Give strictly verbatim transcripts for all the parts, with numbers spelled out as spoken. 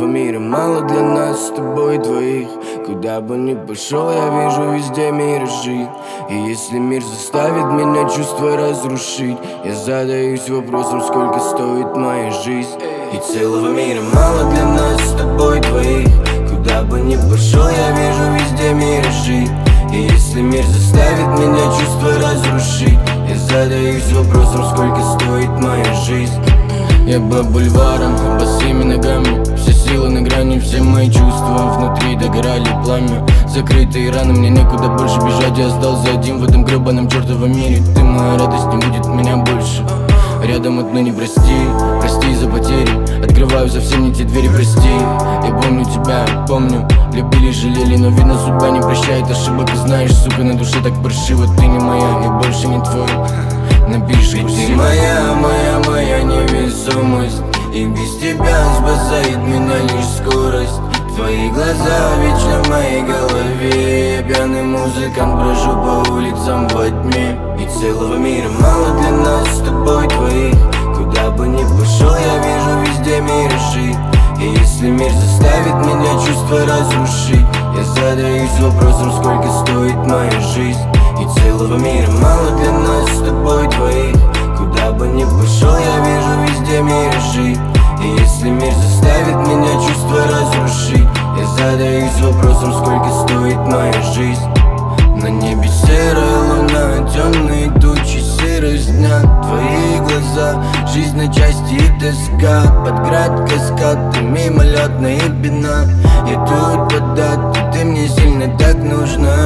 целого мира мало для нас с тобой двоих. Куда бы ни пошел, я вижу везде миражи. И если мир заставит меня чувства разрушить, я задаюсь вопросом, сколько стоит моя жизнь. И целого мира мало для нас с тобой двоих. Куда бы ни пошел, я вижу везде миражи. И если мир заставит меня чувства разрушить, я задаюсь вопросом, сколько стоит моя жизнь. Я по бульварам, босыми ногами, все силы на грани, все мои чувства внутри догорали пламя. Закрытые раны, мне некуда больше бежать, я остался один в этом гребаном чертовом мире. Ты моя радость, не будет меня больше рядом отныне, прости, прости за потери. Открываю совсем не те двери, прости. Я помню тебя, помню, любили, жалели, но видно судьба не прощает ошибок. И знаешь, сука, на душе так паршиво. Ты не моя, я больше не твой. Напиши, ты моя, моя, моя невесомость. И без тебя спасает меня лишь скорость. Твои глаза вечно в моей голове. Я пьяный музыкант, брожу по улицам во тьме. И целого мира мало для нас с тобой двоих. Куда бы ни пошел, я вижу везде миражи. И если мир заставит меня чувства разрушить, я задаюсь вопросом, сколько стоит моя жизнь. И целого мира мало для нас с тобой двоих. Куда бы ни пошел, я вижу везде миражи. И если мир заставит меня чувства разрушить, я задаюсь вопросом, сколько стоит моя жизнь. На небе серая луна, темные тучи, серость дня. Твои глаза, жизнь на части и тоска. Под град каскад, ты мимолетная пена. Я тут под дату, ты мне сильно так нужна.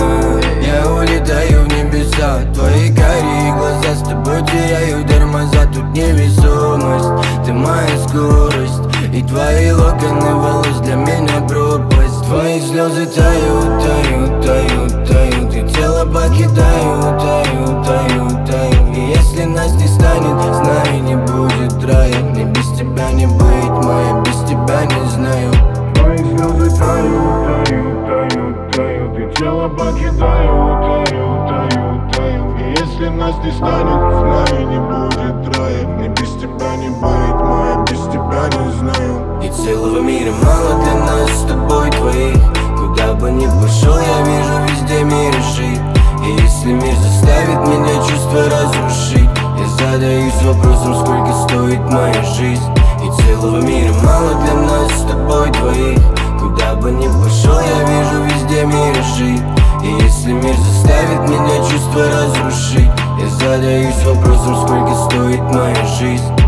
Я улетаю в небеса, твои карие глаза. С тобой теряю тормоза, тут невесомость. Ты моя скорость, и твои локоны волос для меня пропасть. Твои слезы тают, тают, тают, тают. И тело покидаю, таю, таю, таю. И если нас не станет, знай, не будет рая. Мне без тебя не быть, моя без тебя не знаю. Твои слезы тают, тают, тают, тают. И тело покидаю, таю, таю, таю. И если нас не станет, знай, не будет рая. Мне без тебя не быть, моя без тебя не знаю. И целого мира мало для нас с тобой двоих. Куда бы ни пошел, я вижу везде миражи. И если мир заставит меня чувства разрушить, я задаюсь вопросом, сколько стоит моя жизнь. И целого мира мало для нас с тобой двоих. Куда бы ни пошел, я вижу везде миражи. И если мир заставит меня чувства разрушить, я задаюсь вопросом, сколько стоит моя жизнь.